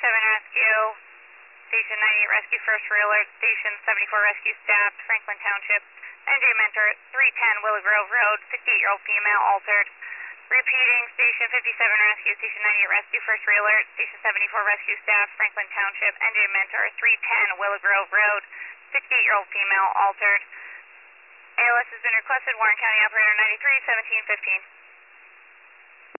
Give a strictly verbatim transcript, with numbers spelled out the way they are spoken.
fifty-seven Rescue, Station ninety-eight Rescue, first re-alert, Station seventy-four Rescue staff, Franklin Township. N J Mentor, three ten Willow Grove Road, fifty-eight-year-old female, altered. Repeating, Station fifty-seven Rescue, Station ninety-eight Rescue, first re-alert, Station seventy-four Rescue staff, Franklin Township. N J Mentor, three ten Willow Grove Road, sixty-eight-year-old female, altered. A L S has been requested, Warren County Operator ninety-three seventeen fifteen.